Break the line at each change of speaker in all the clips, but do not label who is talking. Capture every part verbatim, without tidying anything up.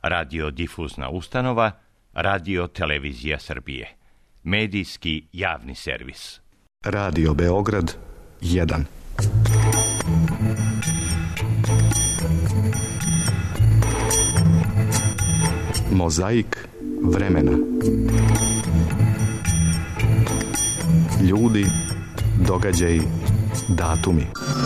radiodifuzna ustanova, Radio Televizija Srbije, medijski javni servis.
Radio Beograd jedan. Mozaik vremena. Ljudi, događaji, datumi.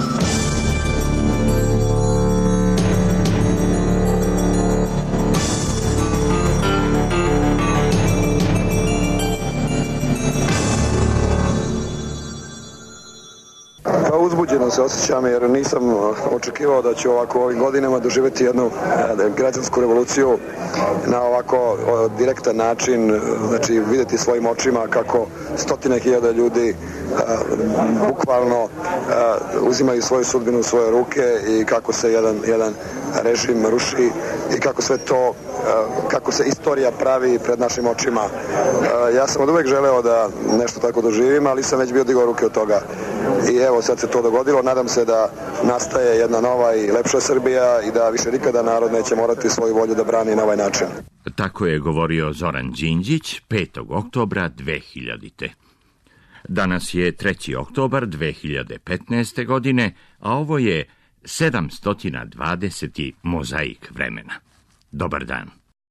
Uzbuđeno se osjećam jer nisam očekivao da ću ovako ovim godinama doživjeti jednu građansku revoluciju na ovako direktan način, znači vidjeti svojim očima kako stotine hiljada ljudi a, bukvalno a, uzimaju svoju sudbinu u svoje ruke i kako se jedan, jedan režim ruši i kako sve to, a, kako se istorija pravi pred našim očima. A, ja sam od uvek želeo da nešto tako doživim, ali sam već bio digao ruke od toga. I evo sad se to dogodilo, nadam se da nastaje jedna nova i lepša Srbija i da više nikada narod neće morati svoju volju da brani na ovaj način.
Tako je govorio Zoran Đinđić petog oktobra dve hiljadite. Danas je treći oktobar dve hiljade petnaeste. godine, a ovo je sedamsto dvadeseti mozaik vremena. Dobar dan.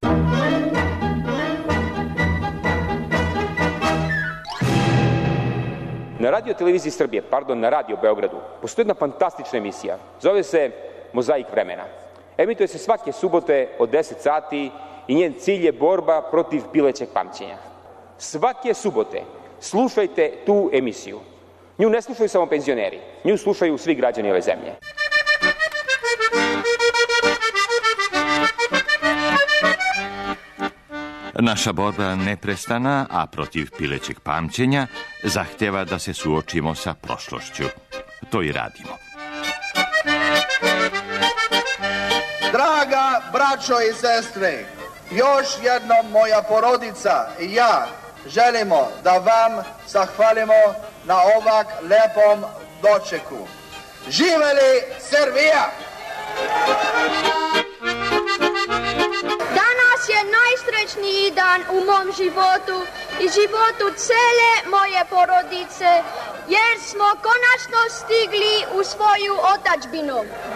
Na Radio Televiziji Srbije, pardon, na Radio Beogradu, postoji jedna fantastična emisija. Zove se Mozaik vremena. Emituje se svake subote od deset sati i njen cilj je borba protiv pilećeg pamćenja. Svake subote slušajte tu emisiju. Nju ne slušaju samo penzioneri, nju slušaju svi građani ove zemlje.
Naša borba neprestana, a protiv pilećeg pamćenja zahteva da se suočimo sa prošlošću. To i radimo.
Draga braćo i sestre, još jednom moja porodica i ja želimo da vam zahvalimo na ovak lepom dočeku. Živeli Srbija!
Danas je najsrećniji dan u mom životu i životu cele moje porodice, jer smo konačno stigli u svoju otadžbinu.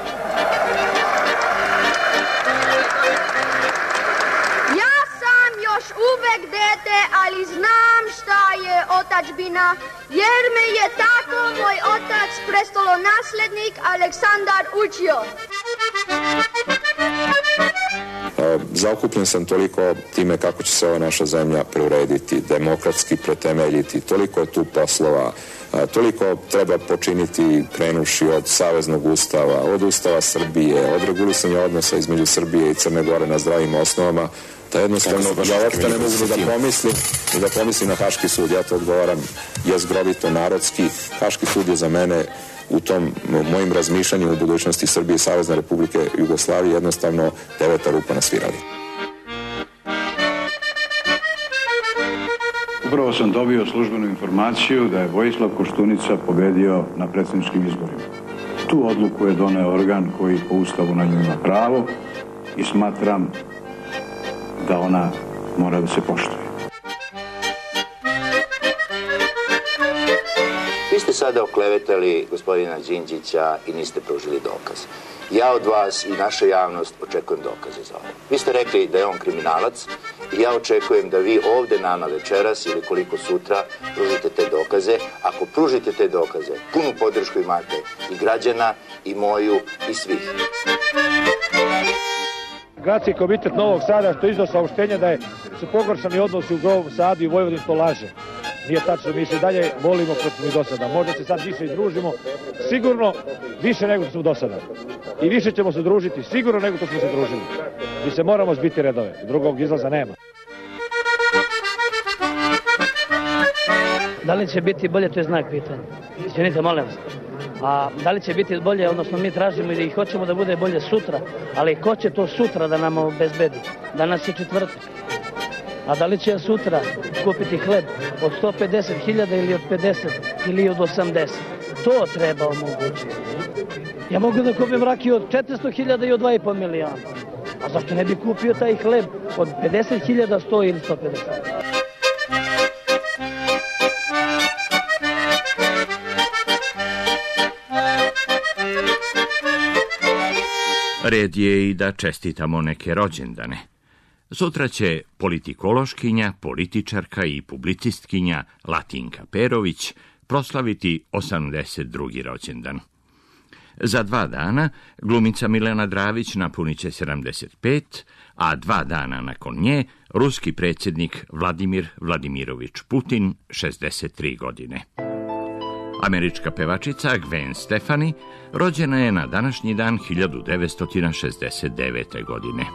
Ja sam još uvek dete, ali znam šta je otadžbina, jer me je tako moj otac, prestolonaslednik Aleksandar, učio.
Zaokupljen sam toliko time kako će se ova naša zemlja preurediti, demokratski pretemeljiti, toliko je tu poslova, toliko treba počiniti krenuši od Saveznog ustava, od Ustava Srbije, od regulisanja odnosa između Srbije i Crne Gore na zdravim osnovama, da jednostavno ja uopšte ne mogu da pomislim i da pomislim na Haški sud. Ja to odgovaram jezgrovito, narodski. Haški sud je za mene u tom mojim razmišljanju u budućnosti Srbije i Savezne Republike Jugoslavije jednostavno deveta rupa na svirali.
Upravo sam dobio službenu informaciju da je Vojislav Koštunica pobedio na predsjedničkim izborima. Tu odluku je doneo organ koji po Ustavu na nju ima pravo i smatram da ona mora da se poštuje.
Vi ste sada oklevetali gospodina Đinđića i niste pružili dokaz. Ja od vas i naša javnost očekujem dokaze za ovo. Vi ste rekli da je on kriminalac i ja očekujem da vi ovde nama večeras ili koliko sutra pružite te dokaze. Ako pružite te dokaze, punu podršku imate i građana, i moju, i svih.
Gradski komitet Novog Sada što je izdao saopštenje da je su pogoršani odnosi u Novom Sadu i Vojvodini, to laže. Nije tačno, mi se dalje volimo kako smo i do sada. Možda se sad više i družimo, sigurno više nego što smo do sada. I više ćemo se družiti, sigurno nego što smo se družili. Mi se moramo zbiti redove, drugog izlaza nema.
Da li će biti bolje, to je znak pitanja. Izvinite, molim vas. A da li će biti bolje, odnosno mi tražimo i hoćemo da bude bolje sutra, ali ko će to sutra da nam obezbedi? Danas je četvrtak. A da li će sutra kupiti hleb od sto pedeset hiljada ili od pedeset ili od osamdeset? To treba omogućiti. Ja mogu da kupim rakiju od četiristo hiljada i od dva i po miliona. A zašto ne bi kupio taj hleb od pedeset hiljada, sto ili sto pedeset?
Red je i da čestitamo neke rođendane. Sutra će politikološkinja, političarka i publicistkinja Latinka Perović proslaviti osamdeset drugi rođendan. Za dva dana glumica Milena Dravić napunit će sedamdeset pet, a dva dana nakon nje ruski predsjednik Vladimir Vladimirović Putin šezdeset tri godine. Američka pevačica Gwen Stefani rođena je na današnji dan hiljadu devetsto šezdeset devete. godine.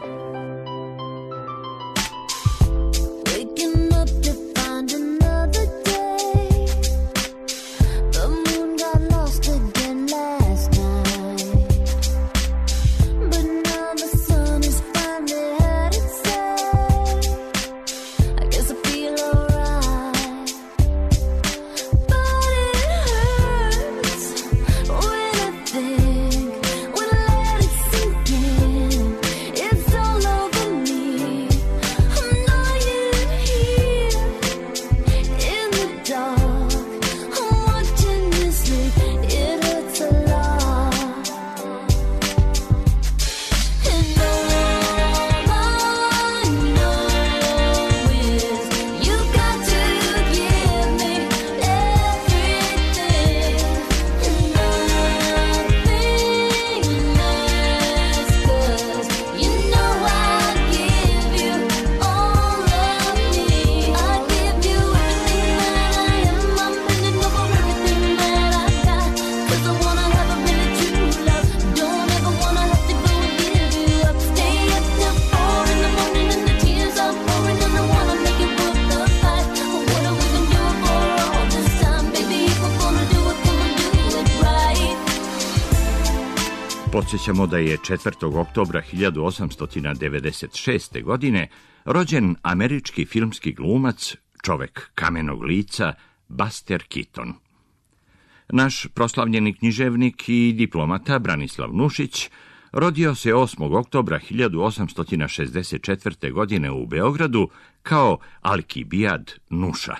Podsjećamo da je četvrtog oktobra hiljadu osamsto devedeset šeste. godine rođen američki filmski glumac, čovek kamenog lica, Buster Keaton. Naš proslavljeni književnik i diplomata Branislav Nušić rodio se osmog oktobra hiljadu osamsto šezdeset četvrte. godine u Beogradu kao Alkibijad Nuša.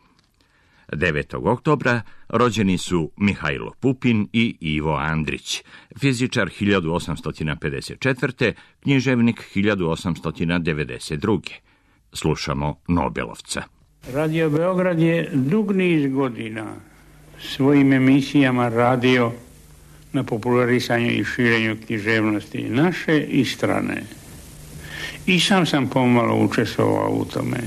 devetog oktobra rođeni su Mihajlo Pupin i Ivo Andrić, fizičar hiljadu osamsto pedeset četvrte. književnik hiljadu osamsto devedeset druge. Slušamo Nobelovca.
Radio Beograd je dug niz godina svojim emisijama radio na popularisanju i širenju književnosti naše i strane. I sam sam pomalo učestvovao u tome.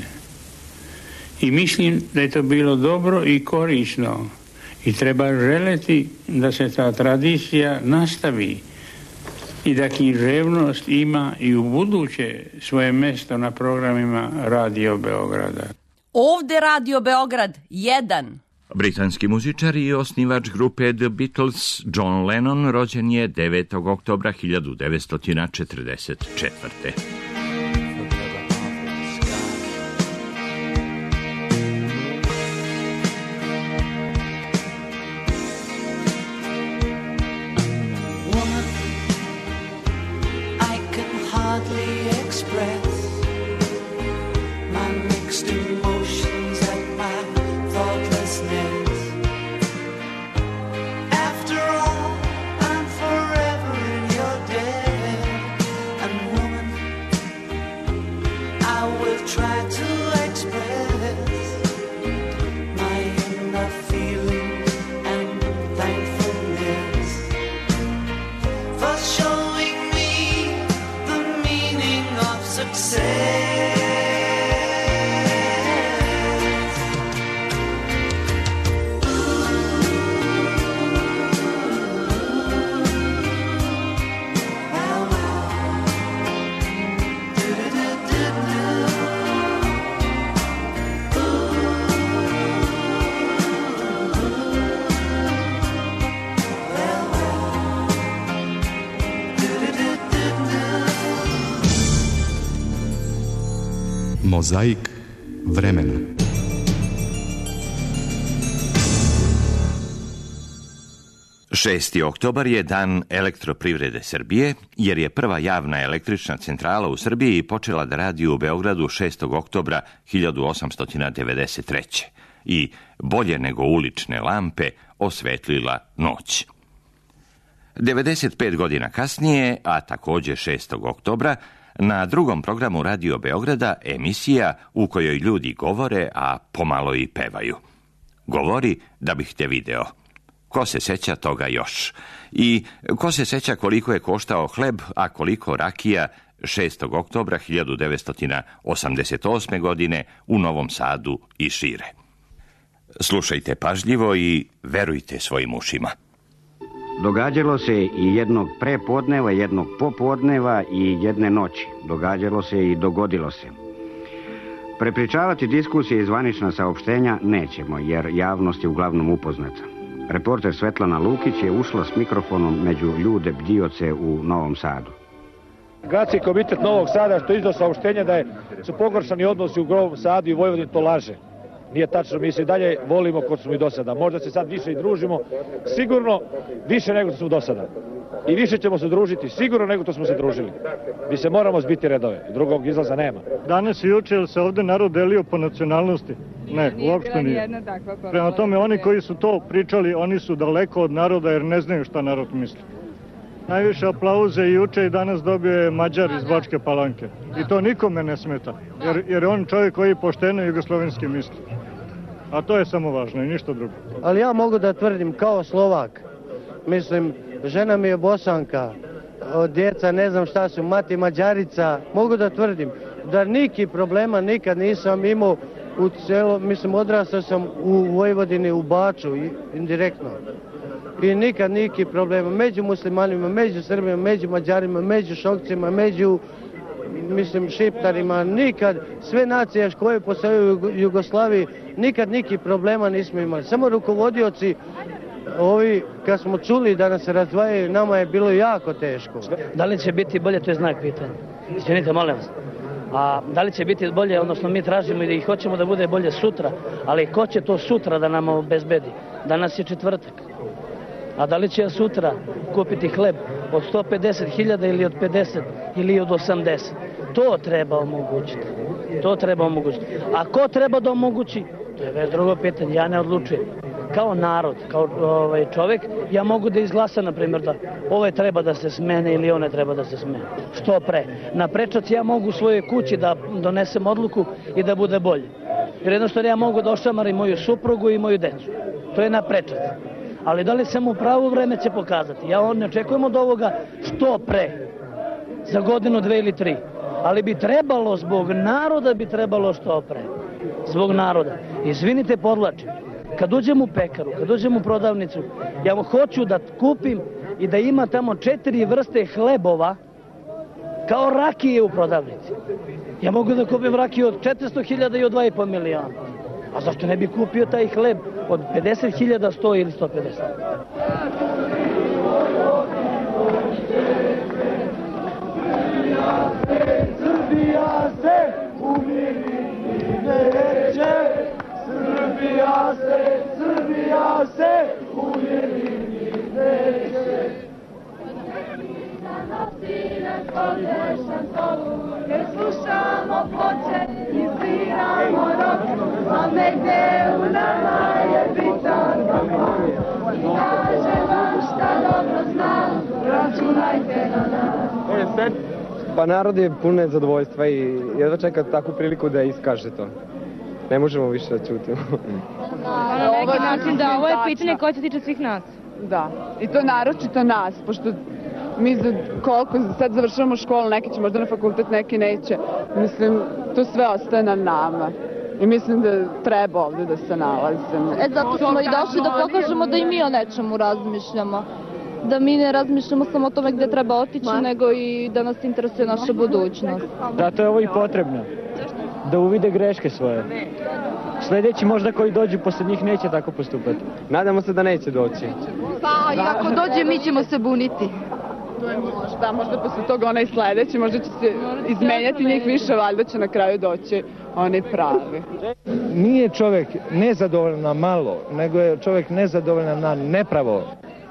I mislim da je to bilo dobro i korisno i treba želeti da se ta tradicija nastavi i da književnost ima i u buduće svoje mjesto na programima Radio Beograda.
Ovde Radio Beograd jedan.
Britanski muzičar i osnivač grupe The Beatles John Lennon rođen je devetog oktobra hiljadu devetsto četrdeset četvrte.
Mozaik vremena.
šesti oktobar je dan elektroprivrede Srbije, jer je prva javna električna centrala u Srbiji počela da radi u Beogradu šestog oktobra hiljadu osamsto devedeset treće. i bolje nego ulične lampe osvetlila noć. devedeset pet godina kasnije, a također šestog oktobra, na drugom programu Radio Beograda emisija u kojoj ljudi govore, a pomalo i pevaju. Govori da bih te video. Ko se seća toga još? I ko se seća koliko je koštao hleb, a koliko rakija šestog oktobra hiljadu devetsto osamdeset osme. godine u Novom Sadu i šire? Slušajte pažljivo i verujte svojim ušima.
Događalo se i jednog prepodneva, jednog popodneva i jedne noći. Događalo se i dogodilo se. Prepričavati diskusije i zvanična saopštenja nećemo, jer javnost je uglavnom upoznata. Reporter Svetlana Lukić je ušla s mikrofonom među ljude bdioce u Novom Sadu.
Gradski komitet Novog Sada što je izdao saopštenje da je, su pogoršani odnosi u Novom Sadu i Vojvodini, to laže. Nije tačno, mi se dalje volimo kod smo i do sada. Možda se sad više i družimo, sigurno više nego što smo do sada. I više ćemo se družiti, sigurno nego što smo se družili. Mi se moramo zbiti redove, drugog izlaza nema.
Danas i juče se ovde narod delio po nacionalnosti? Ne, uopšte nije. Prema tome, oni koji su to pričali, oni su daleko od naroda jer ne znaju šta narod misli. Najviše aplauze i juče i danas dobio je Mađar iz Bačke Palanke. I to nikome ne smeta, jer, jer je on čovjek koji pošteno jugoslovenski misli. A to je samo važno i ništa drugo.
Ali ja mogu da tvrdim kao Slovak, mislim, žena mi je Bosanka, djeca ne znam šta su, mati Mađarica, mogu da tvrdim da neki problema nikad nisam imao u celo, mislim, odrastao sam u Vojvodini, u Baču, indirektno. I nikad neki problema među muslimanima, među Srbima, među Mađarima, među Šokcima, među, mislim, Šiptarima, nikad, sve nacije koje postoje u Jugoslaviji, nikad neki problema nismo imali. Samo rukovodioci, ovi, kad smo čuli da nas se razdvajaju, nama je bilo jako teško.
Da li će biti bolje, to je znak pitanja. Izvinite, molim vas. A da li će biti bolje, odnosno mi tražimo i da ih hoćemo da bude bolje sutra, ali ko će to sutra da nam obezbedi? Danas je četvrtak. A da li će sutra kupiti hleb od sto pedeset hiljada ili od pedeset ili od osamdeset? To treba omogućiti. To treba omogućiti. A ko treba da omogući? To je već drugo pitanje. Ja ne odlučujem. Kao narod, kao ovaj, čovjek, ja mogu da izglasam, na primjer, da ovaj treba da se smene ili one treba da se smene. Što pre. Na prečac ja mogu u svojoj kući da donesem odluku i da bude bolje. Jer jednostavno ja mogu da ošamarim moju suprugu i moju decu. To je na prečac. Ali da li sam u pravo vreme će pokazati. Ja ne očekujem od ovoga što pre. Za godinu, dve ili tri. Ali bi trebalo, zbog naroda bi trebalo što pre. Zbog naroda. Izvinite, podlačim. Kad uđem u pekaru, kad uđem u prodavnicu, ja hoću da kupim i da ima tamo četiri vrste hlebova kao rakije u prodavnici. Ja mogu da kupim rakiju od četiristo hiljada i od dva i po miliona. A zašto ne bi kupio taj hleb od pedeset hiljada, sto ili sto pedeset?
Srbija se umiriti neće, Srbija se, Srbija se umiriti neće. Jer slušamo ploče i sviramo rok, a negde u nama je bitan roman. I kaže vam šta dobro znam, računajte na nas.
Pa narod je pun nezadovoljstva i jedva čeka takvu priliku da iskaže to. Ne možemo više da ćutimo.
Na neki način da ovo je pitanje koje se tiče svih nas.
Da, i to naročito nas, pošto mi za koliko sad završavamo školu, neki će možda na fakultet, neki neće. Mislim, to sve ostaje na nama. I mislim da treba ovdje da se nalazimo.
E, zato smo i došli da pokažemo da i mi o nečemu razmišljamo. Da mi ne razmišljamo samo o tome gdje treba otići, Ma? nego i da nas interesuje naša budućnost.
Zato je ovo i potrebno. Da uvide greške svoje. Sljedeći možda koji dođu posle njih neće tako postupati.
Nadamo se da neće doći.
Pa i ako dođe mi ćemo se buniti.
To je možda, možda posle toga onaj sljedeći, možda će se izmenjati njih više, valjda će na kraju doći oni pravi.
Nije čovjek nezadovoljan na malo, nego je čovjek nezadovoljan na nepravo.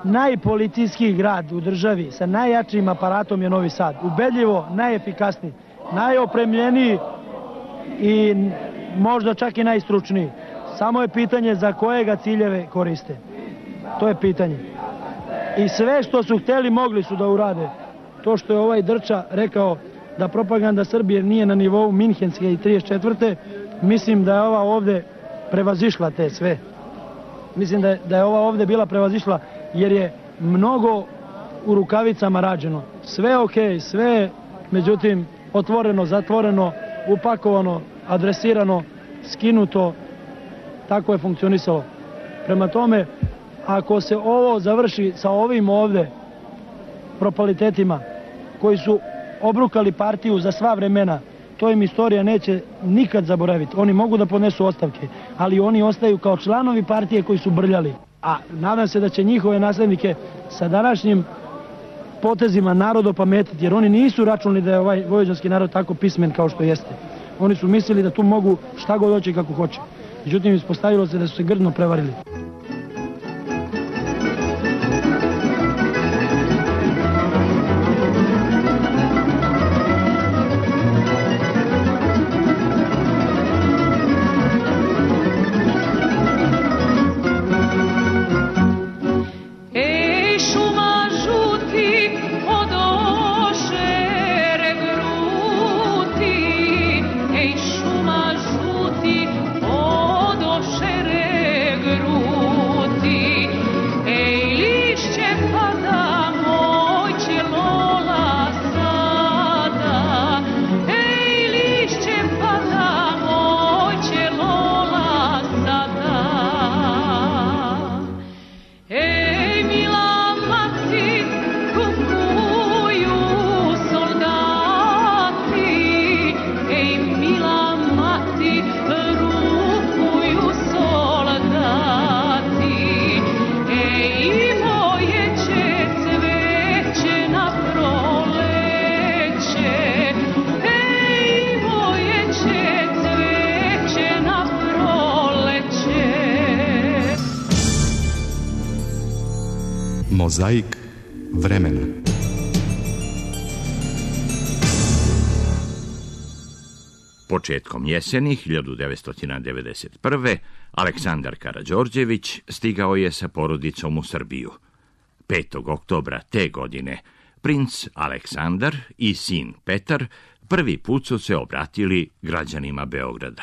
najpolicijskiji grad u državi sa najjačim aparatom je Novi Sad. Ubedljivo najefikasniji, najopremljeniji i možda čak i najstručniji. Samo je pitanje za koje ga ciljeve koriste. To je pitanje. I sve što su hteli mogli su da urade. To što je ovaj Drča rekao da propaganda Srbije nije na nivou Minhenske i trideset četvrte. Mislim da je ova ovde prevazišla te sve. Mislim da je, da je ova ovde bila prevazišla jer je mnogo u rukavicama rađeno. Sve ok, sve međutim otvoreno, zatvoreno, upakovano, adresirano, skinuto. Tako je funkcionisalo. Prema tome, ako se ovo završi sa ovim ovde propalitetima koji su obrukali partiju za sva vremena, to im istorija neće nikad zaboraviti. Oni mogu da podnesu ostavke, ali oni ostaju kao članovi partije koji su brljali. A nadam se da će njihove naslednike sa današnjim potezima narod opametiti, jer oni nisu računali da je ovaj vojvođanski narod tako pismen kao što jeste. Oni su mislili da tu mogu šta god hoće i kako hoće. Međutim, ispostavilo se da su se grdno prevarili.
Mozaik vremena.
Početkom jeseni hiljadu devetsto devedeset prve. Aleksandar Karađorđević stigao je sa porodicom u Srbiju. petog oktobra te godine princ Aleksandar i sin Petar prvi put su se obratili građanima Beograda.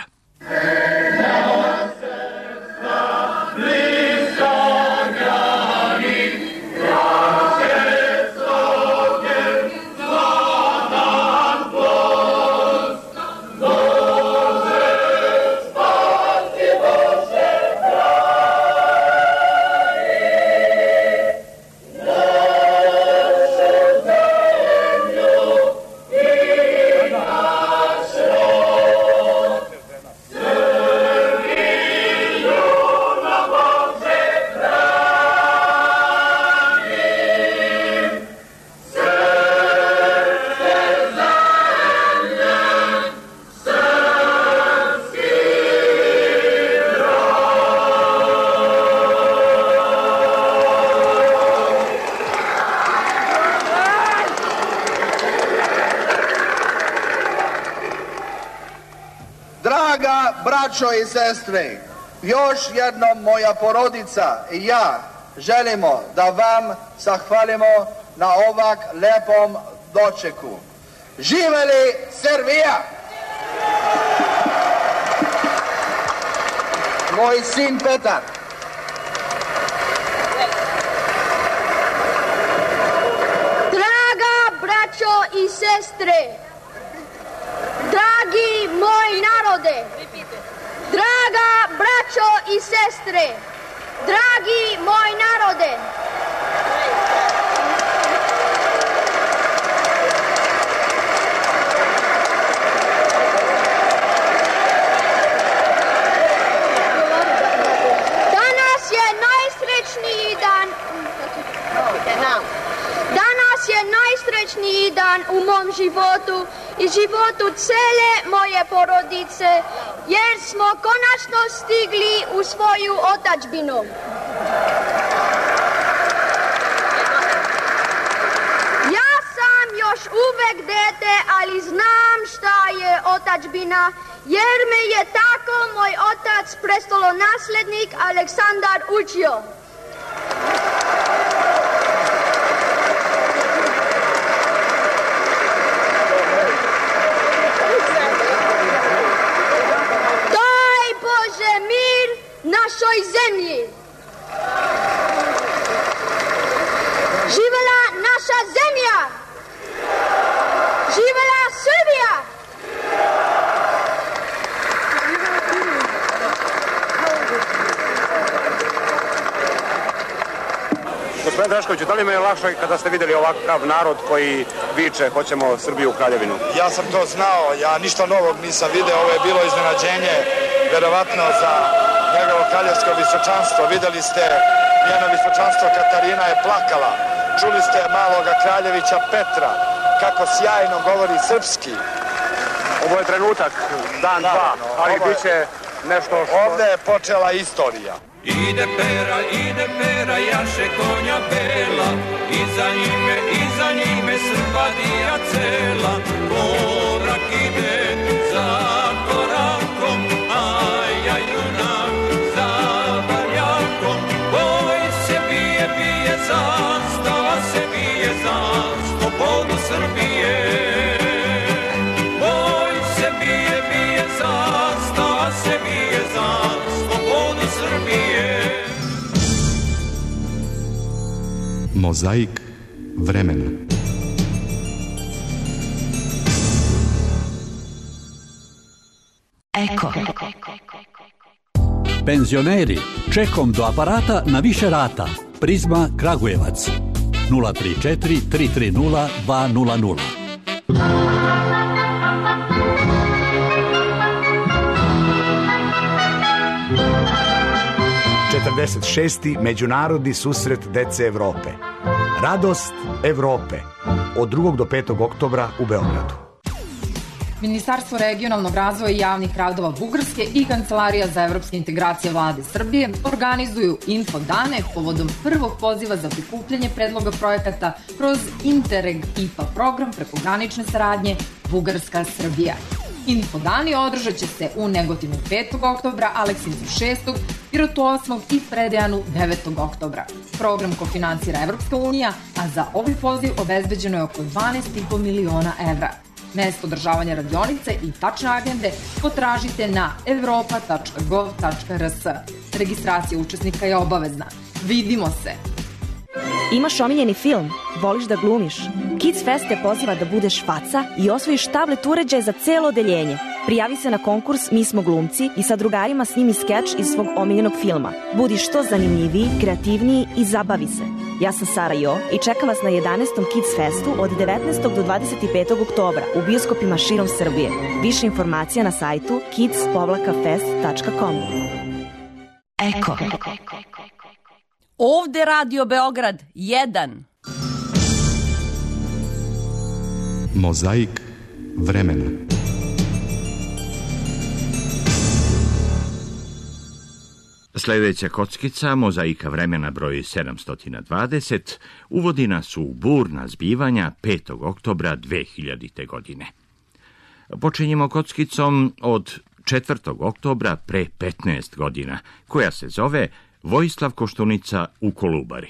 Braćo i sestre, još jednom moja porodica i ja želimo da vam zahvalimo na ovak lepom dočeku. Živeli Srbija! Moj sin Petar.
Draga braćo i sestre, dragi moj narode, draga braćo i sestre, dragi moj narode, danas je najsrećniji dan, danas je najsrećniji dan u mom životu i životu cele moje porodice, jer smo konačno stigli u svoju otadžbinu. uvek dete, ali znam šta je otadžbina, jer me je tako moj otac, prestolonaslednik Aleksandar, učio. Daj Bože mir našoj zemlji. Živela naša zemlja! Živela Srbija!
Gospodin Draškoviću, da li me je lakše kada ste vidjeli ovakav narod koji viče hoćemo Srbiju u kraljevinu?
Ja sam to znao, ja ništa novog nisam video, ovo je bilo iznenađenje, verovatno za njegovo kraljevsko visočanstvo. Videli ste, njeno visočanstvo Katarina je plakala. Čuli ste maloga kraljevića Petra, kako sjajno govori srpski.
Ovo je trenutak, dan, da, dva, ali bit će nešto što...
Ovde je počela istorija.
Ide pera, ide pera, jaše konja bela, iza njime, iza njime Srbadija cela, korak ide za korakom, a ja junak za barjakom, boj se bije, bije zastava, se bije za slobodu Srbije. Boj se bije, bije zastava, se bije za slobodu Srbije.
Mozaik vremena.
Eko.
Penzioneri, čekom do aparata na više rata. Prizma Kragujevac. nula tri četiri tri tri nula dva nula nula.
četrdeset šesti. Međunarodni susret dece Evrope. Radost Evrope. Od drugog do petog oktobra u Beogradu.
Ministarstvo regionalnog razvoja i javnih radova Bugarske i Kancelarija za evropske integracije Vlade Srbije organizuju info dane povodom prvog poziva za prikupljanje predloga projekata kroz Interreg I P A program prekogranične saradnje Bugarska-Srbija. Infodani održat će se u Negotinu petog oktobra, Aleksincu šestog, Pirotu osmog i Predejanu devetog oktobra. Program kofinansira Evropska unija, a za ovaj poziv obezbeđeno je oko dvanaest i po miliona evra. Mesto održavanja radionice i tačne agende potražite na evropa tačka gov tačka r s. Registracija učesnika je obavezna. Vidimo se!
Imaš omiljeni film? Voliš da glumiš? Kids Fest te poziva da budeš faca i osvojiš tablet uređaj za celo odeljenje. Prijavi se na konkurs Mi smo glumci i sa drugarima snimi skeč iz svog omiljenog filma. Budi što zanimljiviji, kreativniji i zabavi se. Ja sam Sara Jo i čekam vas na jedanaestom Kids Festu od devetnaestog do dvadeset petog oktobra u bioskopima širom Srbije. Više informacija na sajtu kids fest tačka com. Eko.
Ovde Radio Beograd jedan.
Mozaik vremena.
Sljedeća kockica, mozaika vremena broj sedamsto dvadeset, uvodi nas u burna zbivanja petog oktobra dve hiljadite. godine. Počinjemo kockicom od četvrtog oktobra pre petnaest godina, koja se zove Vojislav Koštunica u Kolubari.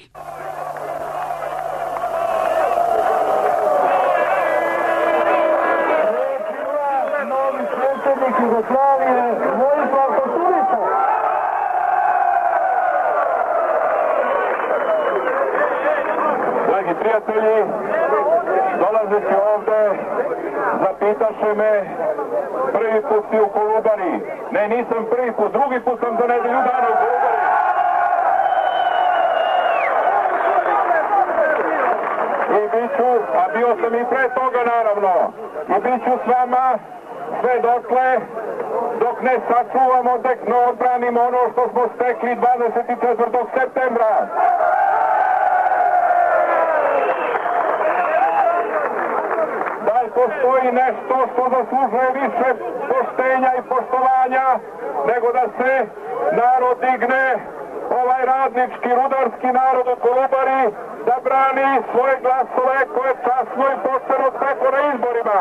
Dragi prijatelji, dolazeći ovde, zapitaše me, prvi put si u Kolubari. Ne, nisam prvi put, drugi put sam za nedelju dana u Kolubari. I bit ću, a bio sam i pre toga naravno, i bit ću s vama sve dokle, dok ne sačuvamo, dok ne odbranimo ono što smo stekli dvadeset četvrtog septembra. Da li postoji nešto što zaslužuje više poštenja i poštovanja nego da se narod digne, ovaj radnički, rudarski narod u Kolubari, da brani svoje glasove koje časno i pošteno steklo na izborima.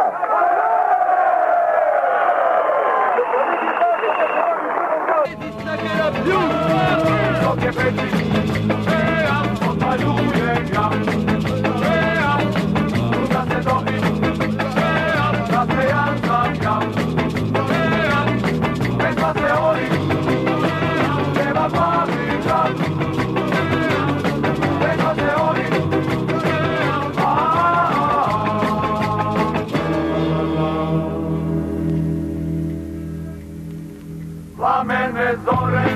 Plamene zore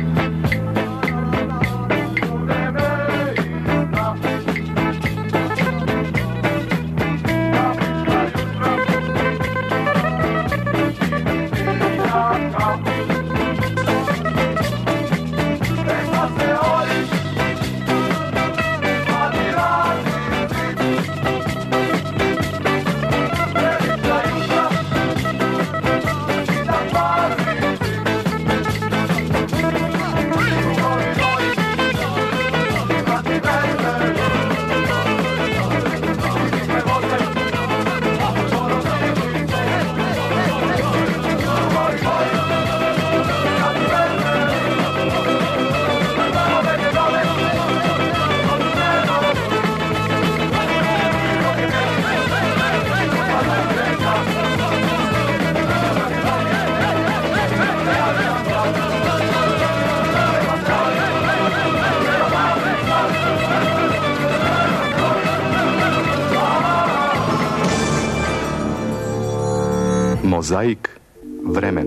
Mozaik vremena.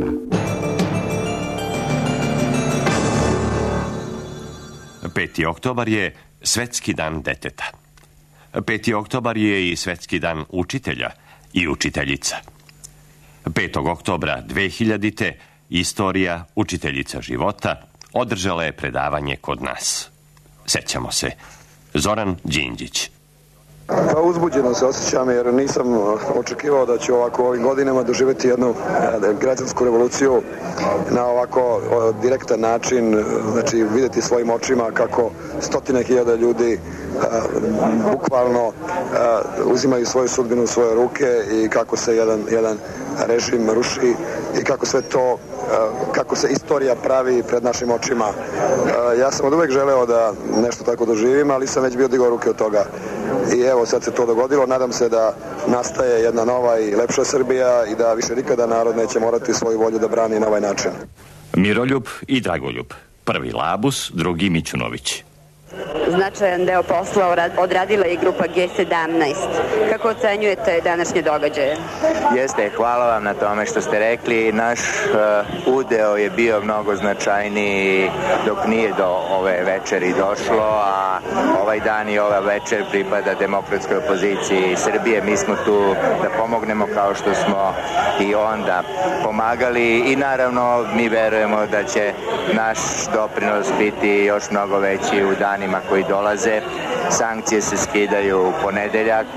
peti oktobar je Svetski dan deteta. peti oktobar je i Svetski dan učitelja i učiteljica. petog oktobra dve hiljadite. Istorija učiteljica života održala je predavanje kod nas. Sećamo se. Zoran Đinđić.
Pa uzbuđeno se osjećam jer nisam očekivao da ću ovako ovim godinama doživjeti jednu građansku revoluciju na ovako direktan način, znači vidjeti svojim očima kako stotine hiljada ljudi a, bukvalno a, uzimaju svoju sudbinu u svoje ruke i kako se jedan, jedan režim ruši i kako sve to, a, kako se istorija pravi pred našim očima. A, ja sam od uvek želeo da nešto tako doživim, ali sam već bio digao ruke od toga. I evo sad se to dogodilo, nadam se da nastaje jedna nova i lepša Srbija i da više nikada narod neće morati svoju volju da brani na ovaj način.
Miroljub i Dragoljub. Prvi Labus, drugi Mićunović.
Značajan deo posla odradila je grupa G sedamnaest. Kako ocenjujete današnje događaje?
Jeste, hvala vam na tome što ste rekli. Naš uh, udeo je bio mnogo značajniji dok nije do ove večeri došlo, a ovaj dan i ova večer pripada demokratskoj opoziciji Srbije. Mi smo tu da pomognemo kao što smo i onda pomagali i naravno mi verujemo da će naš doprinos biti još mnogo veći u danima koji dolaze. Sankcije se skidaju u ponedeljak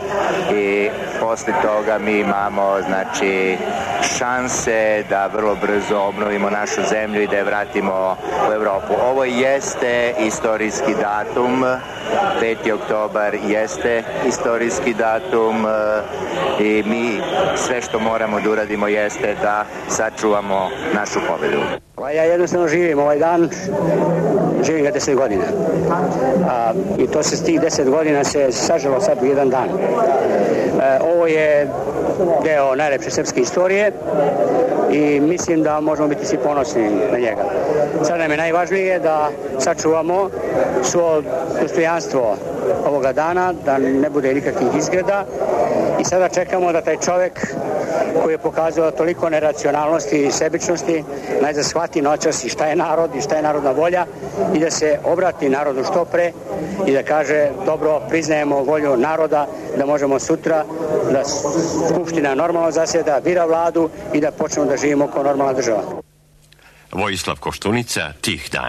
i posle toga mi imamo znači šanse da vrlo brzo obnovimo našu zemlju i da je vratimo u Evropu. Ovo jeste istorijski datum, peti oktobar jeste istorijski datum i mi sve što moramo da uradimo jeste da sačuvamo našu pobedu.
Ja jednostavno živim ovaj dan, živim ga deset godina. A, I to se s tih deset godina se saželo sad u jedan dan. E, ovo je deo najlepše srpske istorije i mislim da možemo biti svi ponosni na njega. Sad nam je najvažnije da sačuvamo svo dostojanstvo ovoga dana, da ne bude nikakvih izgleda i sada čekamo da taj čovek koji je pokazao toliko neracionalnosti i sebičnosti najzad shvati noćas i šta je narod i šta je narodna volja i da se obrati narodu što pre i da kaže dobro, priznajemo volju naroda, da možemo sutra da Skupština normalno zasjeda, bira vladu i da počnemo da živimo kao normalna država.
Vojislav Koštunica, tih dana.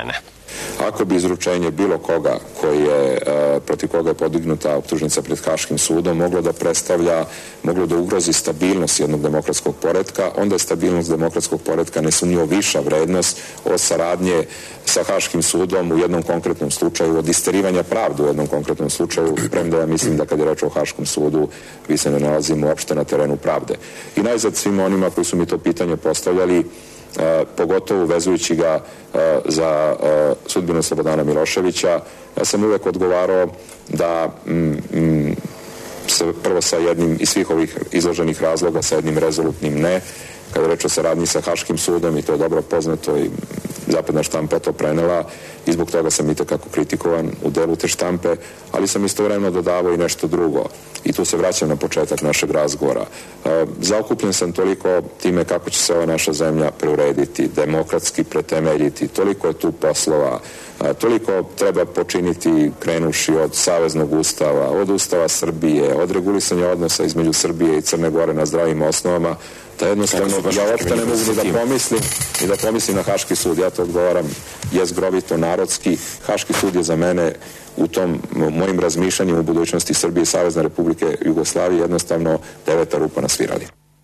Ako bi izručenje bilo koga koji je, protiv koga je podignuta optužnica pred Haškim sudom moglo da predstavlja, moglo da ugrozi stabilnost jednog demokratskog poretka, onda je stabilnost demokratskog poretka nesumnjivo viša vrednost od saradnje sa Haškim sudom u jednom konkretnom slučaju, od isterivanja pravde u jednom konkretnom slučaju, premda ja mislim da kad je reč o Haškom sudu vi se ne nalazimo uopšte na terenu pravde. I najzad svima onima koji su mi to pitanje postavljali, Uh, pogotovo vezujući ga uh, za uh, sudbinu Slobodana Miloševića, ja sam uvek odgovarao da mm, mm, se prvo sa jednim iz svih ovih izloženih razloga sa jednim rezolutnim ne, kada je reč o saradnji sa Haškim sudom, i to je dobro poznato i zapadna štampa to prenela i zbog toga sam itekako kritikovan u delu te štampe, ali sam istovremeno dodavao i nešto drugo. I tu se vraćam na početak našeg razgovora. E, zaokupljen sam toliko time kako će se ova naša zemlja preurediti, demokratski pretemeljiti, toliko je tu poslova, e, toliko treba počiniti krenuši od Saveznog ustava, od Ustava Srbije, od regulisanja odnosa između Srbije i Crne Gore na zdravim osnovama, da jednostavno ja uopšte ne mogu ni da pomislim i da pomislim na Haški sud. Ja to odgovaram jezgrovito, narodski. Haški sud je za mene u tom mojim razmišljanjima u budućnosti Srbije i Savezne Republike Jugoslavije jednostavno deveta rupa na svirali.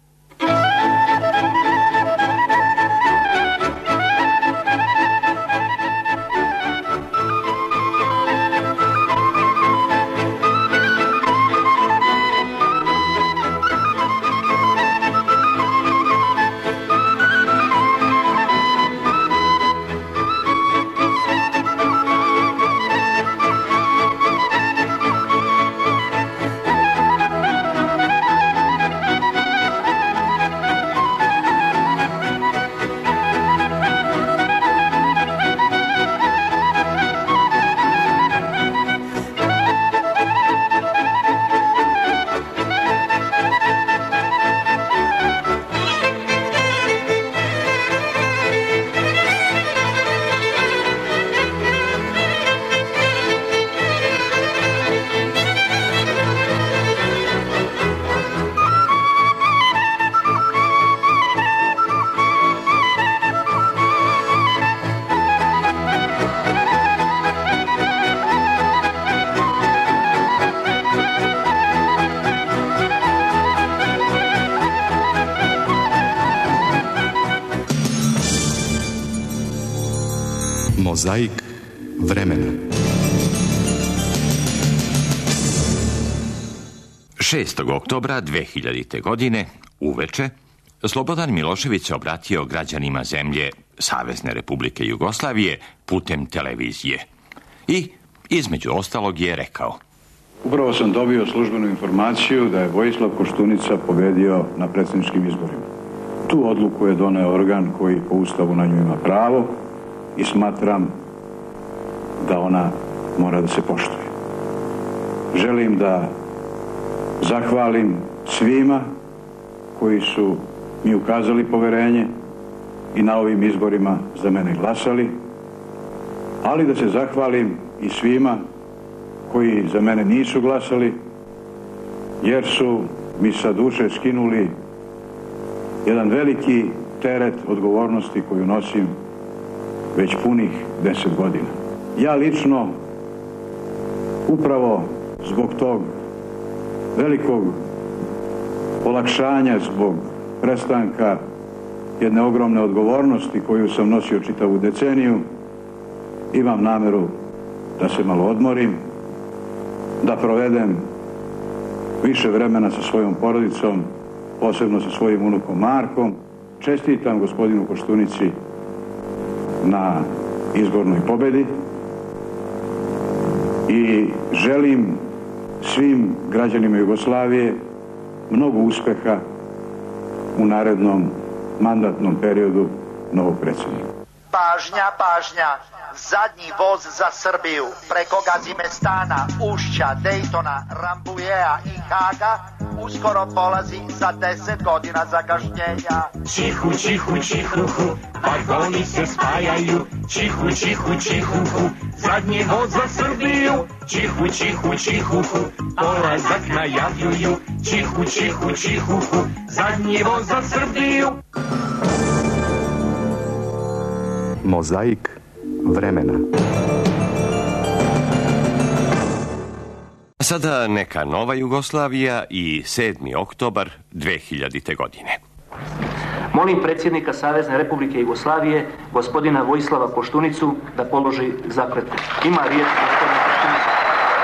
Mozaik vremena.
šestog oktobra dve hiljadite. godine, uveče, Slobodan Milošević se obratio građanima zemlje Savezne Republike Jugoslavije putem televizije. I, između ostalog, je rekao:
Upravo sam dobio službenu informaciju da je Vojislav Koštunica pobedio na predsjedničkim izborima. Tu odluku je doneo organ koji po Ustavu na nju ima pravo i smatram da ona mora da se poštuje. Želim da zahvalim svima koji su mi ukazali poverenje i na ovim izborima za mene glasali, ali da se zahvalim i svima koji za mene nisu glasali, jer su mi sa duše skinuli jedan veliki teret odgovornosti koju nosim već punih deset godina. Ja lično, upravo zbog tog velikog olakšanja, zbog prestanka jedne ogromne odgovornosti koju sam nosio čitavu deceniju, imam nameru da se malo odmorim, da provedem više vremena sa svojom porodicom, posebno sa svojim unukom Markom. Čestitam gospodinu Koštunici na izbornoj pobedi i želim svim građanima Jugoslavije mnogo uspeha u narednom mandatnom periodu novog predsjednika.
Pažnja, pažnja, zadnji voz za Srbiju preko Gazimestana, Ušća, Dejtona, Rambujeja i Haga uskoro polazi za deset godina zakašnjenja.
Čihu, čihu, čihuhu, vagoni se spajaju, čihu, čihu, čihuhu, zadnji voz za Srbiju. Čihu, čihu, čihuhu, polazak najavljuju, čihu, čihu, čihuhu, zadnji voz za Srbiju.
Mozaik vremena.
Sada neka nova Jugoslavija i sedmi oktobar dve hiljadite. godine.
Molim predsjednika Savezne Republike Jugoslavije, gospodina Vojislava Koštunicu, da položi zakletvu. Ima riječ gospodin Koštunica.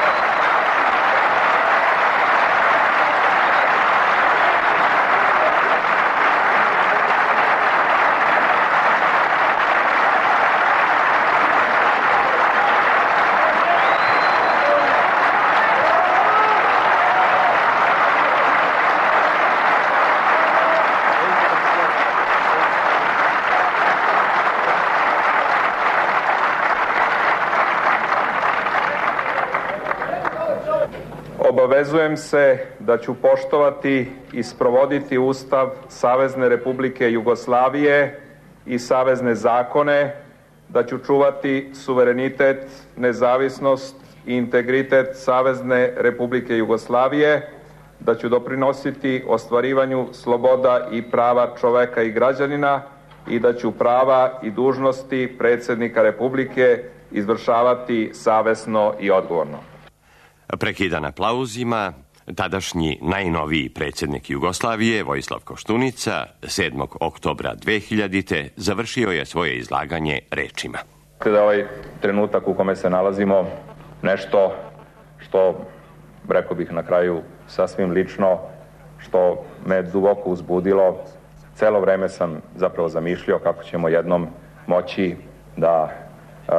Obavezujem se da ću poštovati i sprovoditi Ustav Savezne Republike Jugoslavije i savezne zakone, da ću čuvati suverenitet, nezavisnost i integritet Savezne Republike Jugoslavije, da ću doprinositi ostvarivanju sloboda i prava čoveka i građanina i da ću prava i dužnosti predsjednika Republike izvršavati savesno i odgovorno.
Prekidan aplauzima, tadašnji najnoviji predsjednik Jugoslavije, Vojislav Koštunica, sedmog oktobra dve hiljadite. završio je svoje izlaganje rečima.
Da ovaj trenutak u kome se nalazimo nešto što, rekao bih na kraju, sasvim lično, što me duboko uzbudilo. Celo vreme sam zapravo zamišljao kako ćemo jednom moći da uh,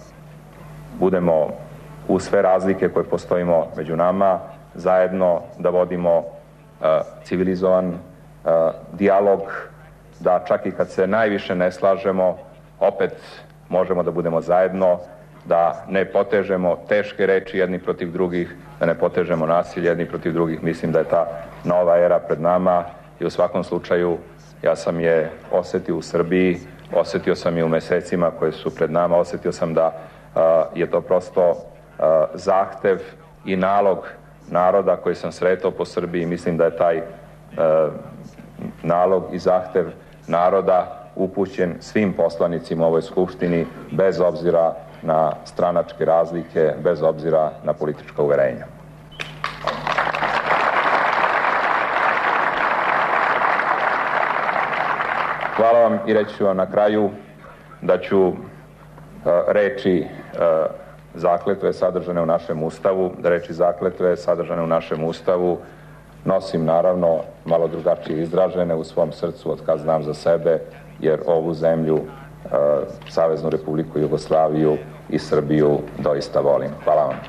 budemo u sve razlike koje postojimo među nama, zajedno da vodimo uh, civilizovan uh, dijalog, da čak i kad se najviše ne slažemo, opet možemo da budemo zajedno, da ne potežemo teške reči jedni protiv drugih, da ne potežemo nasilje jedni protiv drugih. Mislim da je ta nova era pred nama i u svakom slučaju ja sam je osetio u Srbiji, osetio sam je u mesecima koje su pred nama, osetio sam da uh, je to prosto Uh, zahtev i nalog naroda koji sam sretao po Srbiji. Mislim da je taj uh, nalog i zahtev naroda upućen svim poslanicima u ovoj skupštini, bez obzira na stranačke razlike, bez obzira na politička uverenja. Hvala vam i reći ću vam na kraju da ću uh, reči uh, zakletve sadržane u našem Ustavu, da reči zakletve sadržane u našem Ustavu nosim naravno malo drugačije izražene u svom srcu od kad znam za sebe, jer ovu zemlju, e, Saveznu Republiku Jugoslaviju i Srbiju doista volim. Hvala vam.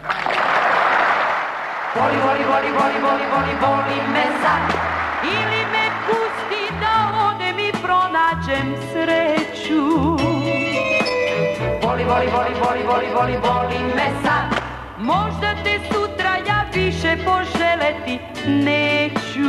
Voli, voli, voli, voli, voli, voli, voli me sad, ili me pusti da odem i pronađem sreću. Voli, voli, voli, voli, voli, voli, voli me sad, možda te sutra ja više poželeti neću.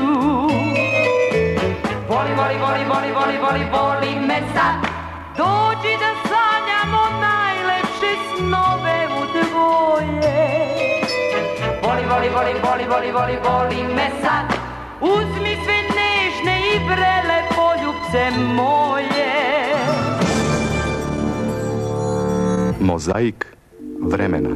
Voli, voli, voli, voli, voli, voli, voli me sad, dođi da sanjamo najlepše snove u dvoje. Voli, voli, voli, voli, voli, voli, voli me sad, uzmi sve nežne i vrele poljubce moje.
Mozaik vremena.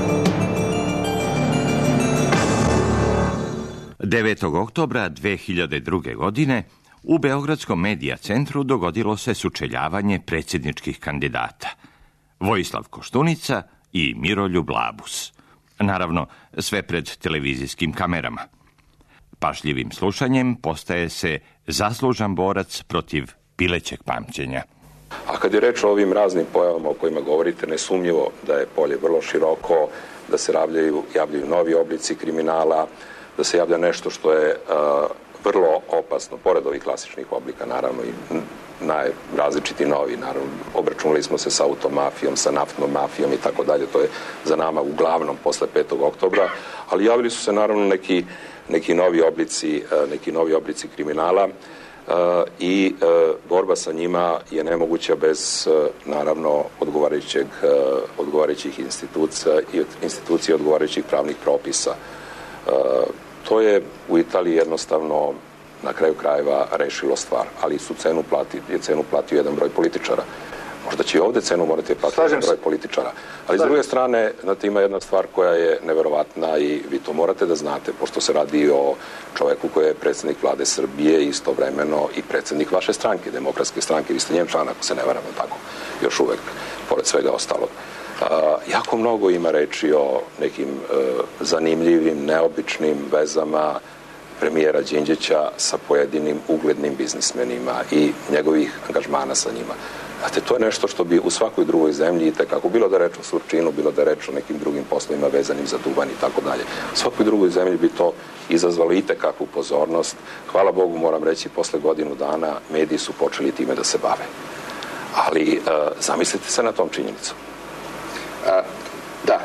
devetog oktobra dve hiljade druge. godine u Beogradskom medija centru dogodilo se sučeljavanje predsjedničkih kandidata. Vojislav Koštunica i Miroljub Labus. Naravno, sve pred televizijskim kamerama. Pažljivim slušanjem postaje se zaslužan borac protiv pilećeg pamćenja.
A kad je reč o ovim raznim pojavama o kojima govorite, nesumnjivo da je polje vrlo široko, da se javljaju, javljaju novi oblici kriminala, da se javlja nešto što je uh, vrlo opasno, pored ovih klasičnih oblika, naravno i najrazličiti novi, naravno, obračunali smo se sa automafijom, sa naftnom mafijom i tako dalje, to je za nama uglavnom posle petog oktobra, ali javili su se naravno neki, neki novi oblici, uh, neki novi oblici kriminala, Uh, i uh, borba sa njima je nemoguća bez uh, naravno odgovarajućeg, uh, odgovarajućih institucija i institucija odgovarajućih pravnih propisa. Uh, to je u Italiji jednostavno na kraju krajeva rešilo stvar, ali su cenu plati, je cenu platio jedan broj političara. Možda će i ovde cenu morati platiti broj političara. Ali s druge strane, znate, ima jedna stvar koja je neverovatna i vi to morate da znate, pošto se radi o čoveku koji je predsjednik vlade Srbije i istovremeno i predsjednik vaše stranke, Demokratske stranke, vi ste njen član, ako se ne varam, tako, još uvek, pored svega ostalog. Uh, jako mnogo ima reči o nekim uh, zanimljivim, neobičnim vezama premijera Đinđića sa pojedinim uglednim biznismenima i njegovih angažmana sa njima. Znate, to je nešto što bi u svakoj drugoj zemlji, kako bilo da reč o Surčinu, bilo da reč o nekim drugim poslovima vezanim za duvan i tako dalje. U svakoj drugoj zemlji bi to izazvalo i tekakvu pozornost. Hvala Bogu, moram reći, posle godinu dana mediji su počeli time da se bave. Ali uh, zamislite se na tom činjenicu.
A, da.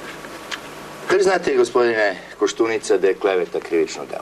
Kad znate, gospodine Koštunica, da je kleveta krivično delo?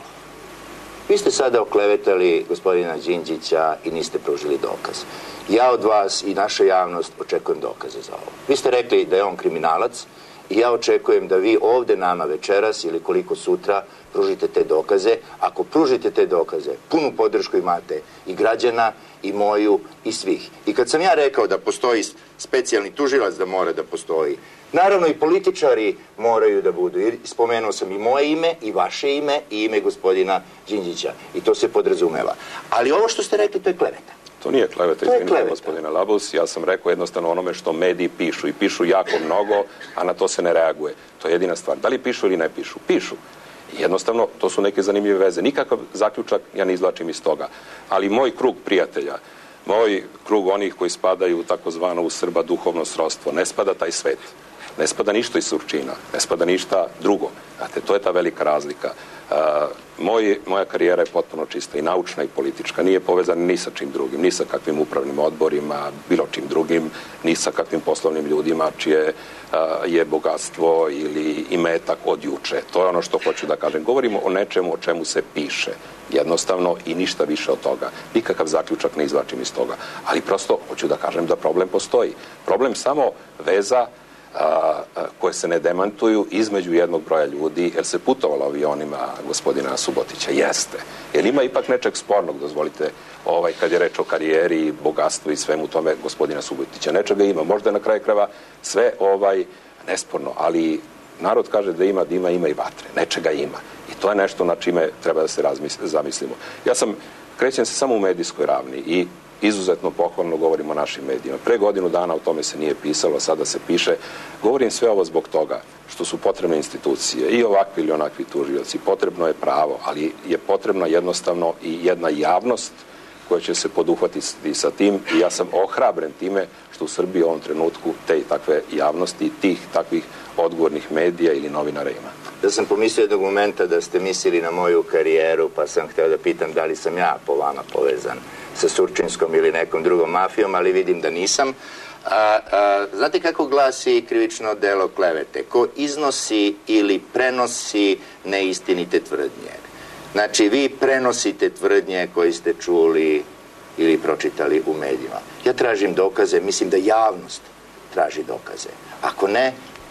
Vi ste sada oklevetali gospodina Đinđića i niste pružili dokaz. Ja od vas i naša javnost očekujem dokaze za ovo. Vi ste rekli da je on kriminalac i ja očekujem da vi ovde nama večeras ili koliko sutra pružite te dokaze. Ako pružite te dokaze, punu podršku imate i građana, i moju, i svih. I kad sam ja rekao da postoji specijalni tužilac, da mora da postoji, naravno i političari moraju da budu. Jer spomenuo sam i moje ime, i vaše ime, i ime gospodina Đinđića. I to se podrazumeva. Ali ovo što ste rekli, to je kleveta.
To nije kleveta, izvinite, gospodine Labus. Ja sam rekao jednostavno onome što mediji pišu. I pišu jako mnogo, a na to se ne reaguje. To je jedina stvar. Da li pišu ili ne pišu? Pišu. Jednostavno, to su neke zanimljive veze. Nikakav zaključak ja ne izvlačim iz toga. Ali moj krug prijatelja, moj krug onih koji spadaju takozvano u Srba duhovno srodstvo, ne spada taj svet. Ne spada ništa iz Surčina, ne spada ništa drugo. Znate, to je ta velika razlika. Uh, moj, moja karijera je potpuno čista, i naučna i politička. Nije povezana ni sa čim drugim, ni sa kakvim upravnim odborima, bilo čim drugim, ni sa kakvim poslovnim ljudima čije uh, je bogatstvo ili imetak od juče. To je ono što hoću da kažem. Govorimo o nečemu o čemu se piše. Jednostavno i ništa više od toga. Nikakav zaključak ne izvlačim iz toga. Ali prosto hoću da kažem da problem postoji. Problem samo veza A, a, koje se ne demantuju između jednog broja ljudi, jer se putovalo avionima gospodina Subotića. Jeste. Jer ima ipak nečeg spornog, dozvolite, ovaj, kad je reč o karijeri, bogatstvu i svemu tome gospodina Subotića. Nečega ima. Možda je na kraju krajeva sve ovaj nesporno, ali narod kaže da ima dima, ima i vatre. Nečega ima. I to je nešto na čime treba da se razmisli, zamislimo. Ja sam, krećem se samo u medijskoj ravni i izuzetno pohvalno govorim o našim medijima. Pre godinu dana o tome se nije pisalo, sada se piše. Govorim sve ovo zbog toga što su potrebne institucije, i ovakvi ili onakvi tužioci. Potrebno je pravo, ali je potrebna jednostavno i jedna javnost koja će se poduhvatiti sa tim, i ja sam ohrabren time što u Srbiji u ovom trenutku te i takve javnosti, tih takvih odgovornih medija ili novinara ima.
Da sam pomislio jednog momenta da ste mislili na moju karijeru, pa sam hteo da pitam da li sam ja po vama povezan sa surčinskom ili nekom drugom mafijom, ali vidim da nisam. A, a, znate kako glasi krivično delo klevete? Ko iznosi ili prenosi neistinite tvrdnje. Znači, vi prenosite tvrdnje koje ste čuli ili pročitali u medijima. Ja tražim dokaze, mislim da javnost traži dokaze. Ako ne,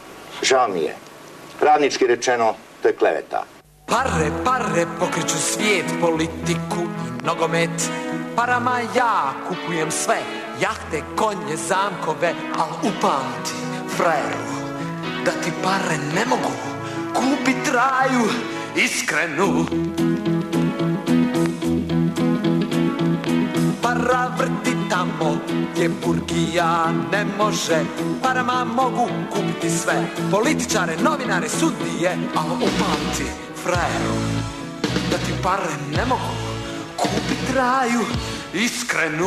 žao mi je. Pravnički rečeno, to je kleveta.
Pare, pare pokreću svijet, politiku i nogomet. Parama ja kupujem sve, jahte, konje, zamkove, al upamti, frajeru, da ti pare ne mogu kupit raju iskrenu. Para vrti tamo gdje burgija ne može, parama mogu kupiti sve, političare, novinare, sudije, al upamti, frajeru, da ti pare ne mogu kupit raju iskrenu.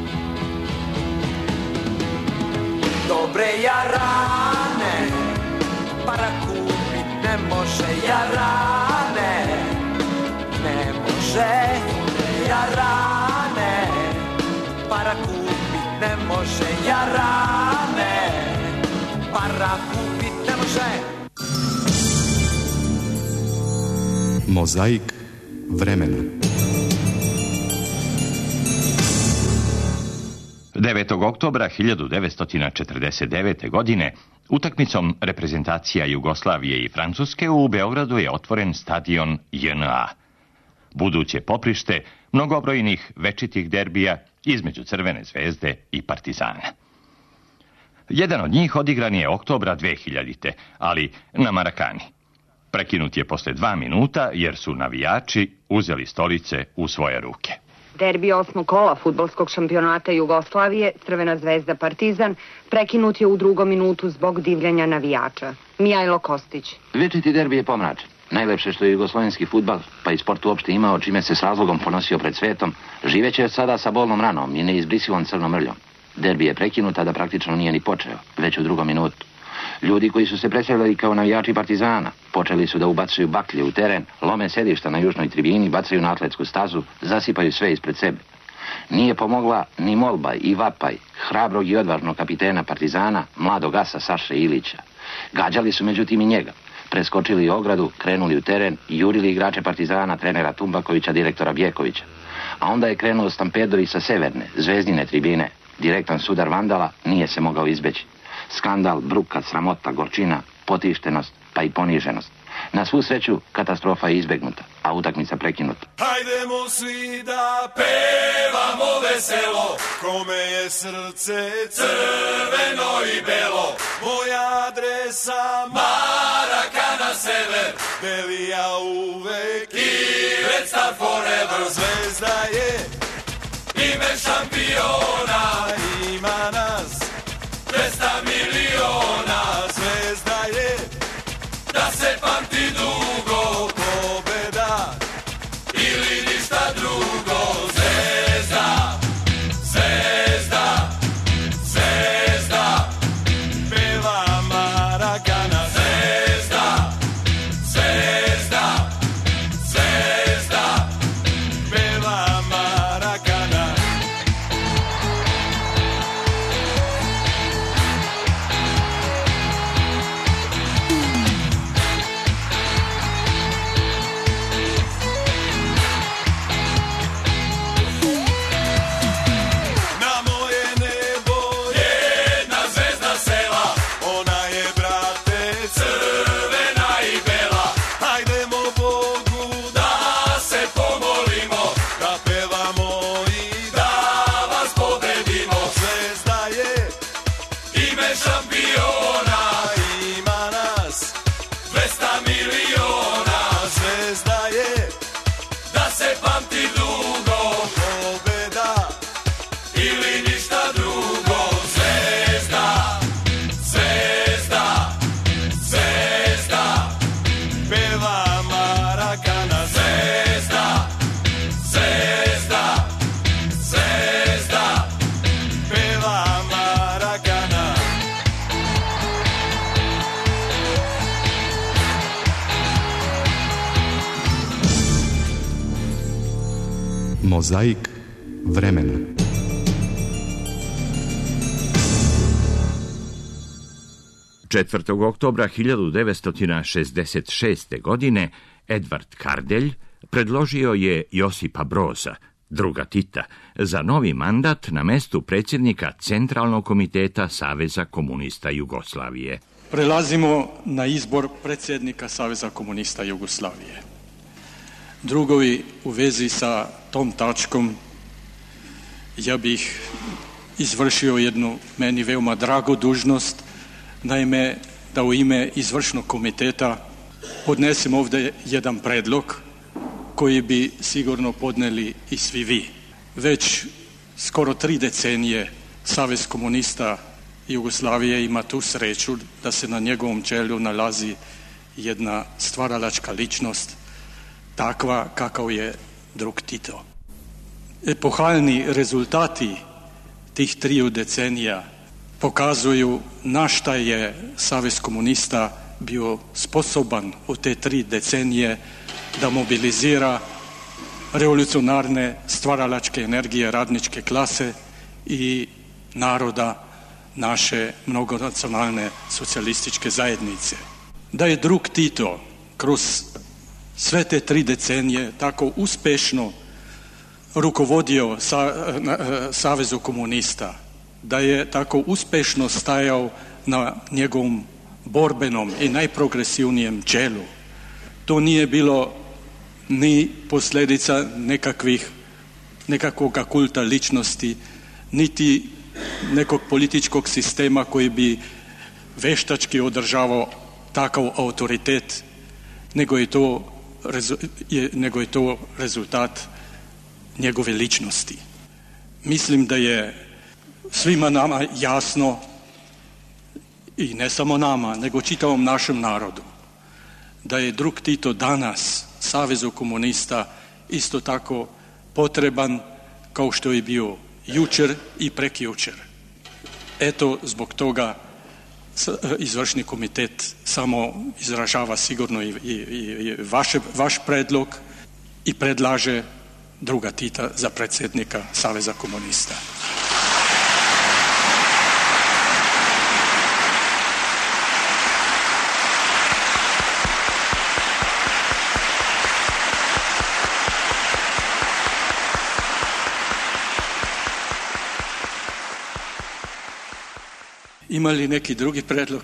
Dobre jarane para kupit ne može, jarane ne može, jarane para kupit ne može, jarane para kupit ne može.
Mozaik vremena.
devetog oktobra hiljadu devetsto četrdeset devete. godine utakmicom reprezentacija Jugoslavije i Francuske u Beogradu je otvoren stadion J N A. Buduće poprište mnogobrojnih večitih derbija između Crvene zvezde i Partizana. Jedan od njih odigran je oktobra dve hiljadite. ali na Marakani. Prekinut je posle dva minuta jer su navijači uzeli stolice u svoje ruke.
Derbi osmog kola fudbalskog šampionata Jugoslavije, Crvena zvezda Partizan, prekinut je u drugom minutu zbog divljanja navijača. Mijajlo Kostić.
Večiti derbi je pomračen. Najlepše što je jugoslovenski fudbal, pa i sport uopšte imao, čime se s razlogom ponosio pred svetom, živeće sada sa bolnom ranom i neizbrisivom crnom mrljom. Derbi je prekinuta da praktično nije ni počeo, već u drugom minutu. Ljudi koji su se predstavljali kao navijači Partizana počeli su da ubacuju baklje u teren, lome sedišta na južnoj tribini, bacaju na atletsku stazu, zasipaju sve ispred sebe. Nije pomogla ni molba i vapaj hrabrog i odvažnog kapitena Partizana, mladog asa Saše Ilića. Gađali su međutim i njega. Preskočili ogradu, krenuli u teren i jurili igrače Partizana, trenera Tumbakovića, direktora Bjekovića. A onda je krenuo stampedo i sa severne, zvezdine tribine. Direktan sudar vandala nije se mogao izbeći. Skandal, bruka, sramota, gorčina, potištenost, pa i poniženost. Na svu sreću, katastrofa je izbegnuta, a utakmica prekinuta.
Hajdemo svi da pevamo veselo, kome je srce crveno i belo. Moja adresa Marakana sever, Belija uvek i Red Star forever. Zvezda je ime šampiona, ima nas dvesta miliona. Zvezda je da se pamti dugo, pobeda ili ništa drugo. Zvezda, zvezda, zvezda, peva Marakana. Zvezda, zvezda, zvezda, peva Marakana.
Mozaik vremena.
četvrtog oktobra hiljadu devetsto šezdeset šeste. godine Edvard Kardelj predložio je Josipa Broza, druga Tita, za novi mandat na mestu predsjednika Centralnog komiteta Saveza komunista Jugoslavije.
Prelazimo na izbor predsjednika Saveza komunista Jugoslavije. Drugovi, u vezi sa tom tačkom ja bih izvršio jednu meni veoma dragu dužnost, naime da u ime izvršnog komiteta podnesem ovdje jedan predlog koji bi sigurno podneli i svi vi. Već skoro tri decenije Savez komunista Jugoslavije ima tu sreću da se na njegovom čelu nalazi jedna stvaralačka ličnost, takva kakav je drug Tito. Epohalni rezultati tih triju decenija pokazuju na šta je Savez komunista bio sposoban u te tri decenije da mobilizira revolucionarne stvaralačke energije radničke klase i naroda naše mnogonacionalne socijalističke zajednice. Da je drug Tito kroz sve te tri decenije tako uspešno rukovodio sa, na, Savezu komunista, da je tako uspešno stajao na njegovom borbenom i najprogresivnijem čelu. To nije bilo ni posljedica nekakvih, nekakvog kulta ličnosti, niti nekog političkog sistema koji bi veštački održavao takav autoritet, nego je to, nego je to rezultat njegove ličnosti. Mislim da je svima nama jasno, i ne samo nama, nego čitavom našem narodu, da je drug Tito danas Savezu komunista isto tako potreban kao što je bio jučer i prekjučer. Eto, zbog toga izvršni komitet samo izražava sigurno i, i, i vaše, vaš predlog i predlaže druga Tita za predsjednika Saveza komunista. Ima li neki drugi predlog?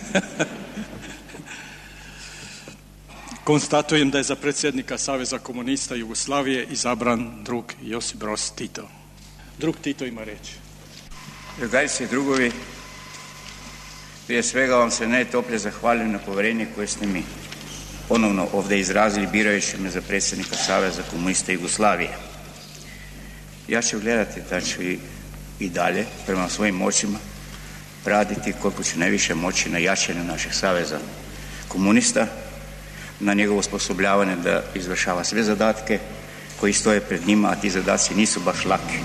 Konstatujem da je za predsjednika Saveza komunista Jugoslavije izabran drug Josip Broz Tito. Drug Tito ima reč.
Drugarice i drugovi, prije svega vam se najtoplje zahvaljujem na povjerenje koje ste mi ponovno ovdje izrazili birajući me za predsjednika Saveza komunista Jugoslavije. Ja ću gledati da ću i, i dalje prema svojim moćima raditi koliko će najviše moći na jačanju našeg Saveza komunista, na njegovo osposobljavanje da izvršava sve zadatke koji stoje pred njima, a ti zadaci nisu baš laki.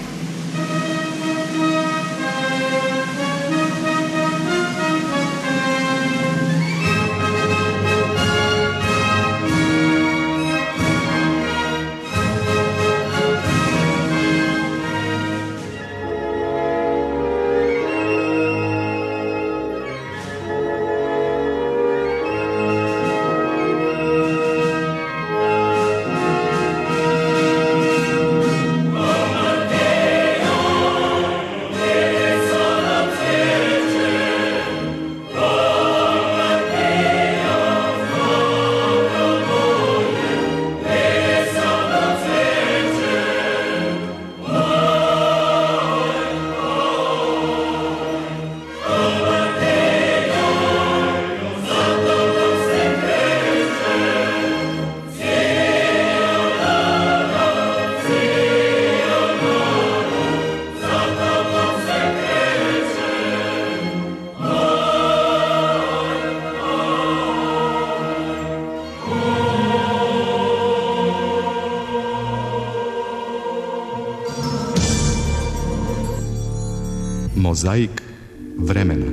Mozaik vremena.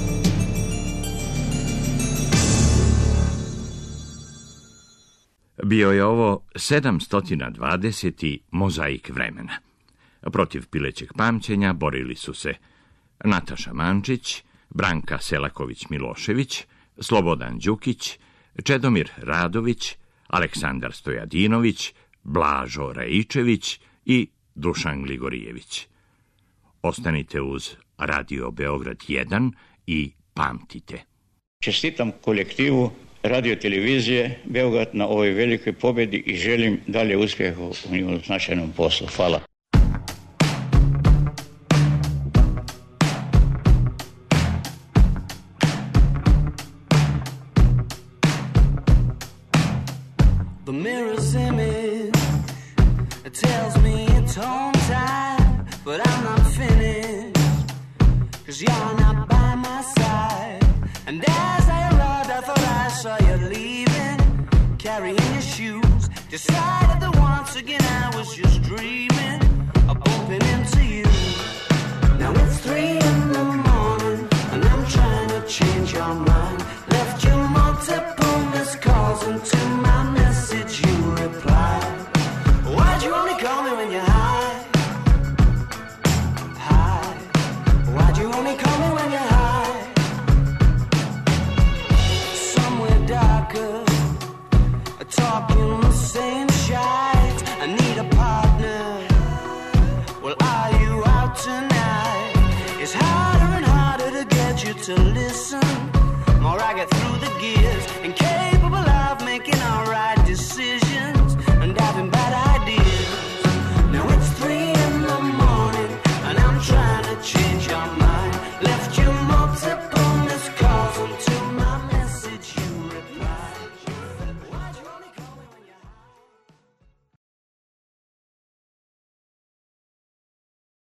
Bio je ovo sedamsto dvadeseti mozaik vremena. Protiv pilećeg pamćenja borili su se Nataša Mančić, Branka Selaković-Milošević, Slobodan Đukić, Čedomir Radović, Aleksandar Stojadinović, Blažo Raičević i Dušan Gligorijević. Ostanite uz Radio Beograd jedan i pamtite.
Čestitam kolektivu radio televizije Beograd na ovoj velikoj pobjedi i želim dalje uspjeha u njihovom značajnom poslu. Hvala.
The mirror's image, it tells me it's home time, but I'm not finished, 'cause you're not by my side. And as I arrived, I thought I saw you leaving, carrying your shoes. Decided that once again I was just dreaming of bumping into you. Now it's three in the morning, and I'm trying to change your mind. Left you multiple missed calls, and to my message you replied. Why'd you only call me when you're high? High. Why'd you only call me when